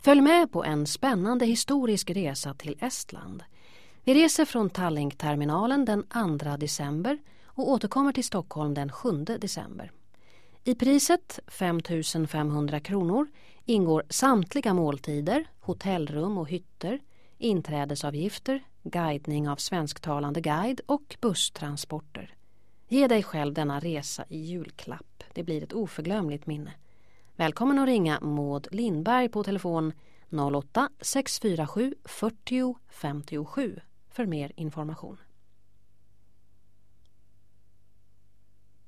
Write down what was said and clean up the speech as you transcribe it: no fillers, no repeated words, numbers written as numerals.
Följ med på en spännande historisk resa till Estland. Vi reser från Tallink-terminalen den 2 december och återkommer till Stockholm den 7 december. I priset 5 500 kronor ingår samtliga måltider, hotellrum och hytter, inträdesavgifter, guidning av svensktalande guide och busstransporter. Ge dig själv denna resa i julklapp. Det blir ett oförglömligt minne. Välkommen att ringa Maud Lindberg på telefon 08 647 40 57 för mer information.